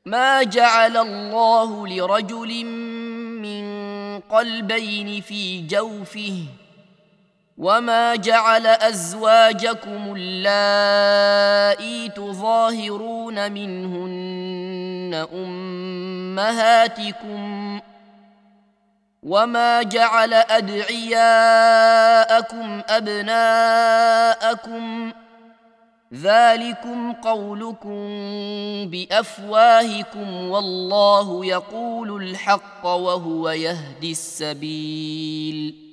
ما جعل الله لرجل من قلبين في جوفه وما جعل أزواجكم اللائي تظاهرون منهن أمهاتكم وما جعل أدعياءكم أبناءكم ذلكم قولكم بأفواهكم والله يقول الحق وهو يهدي السبيل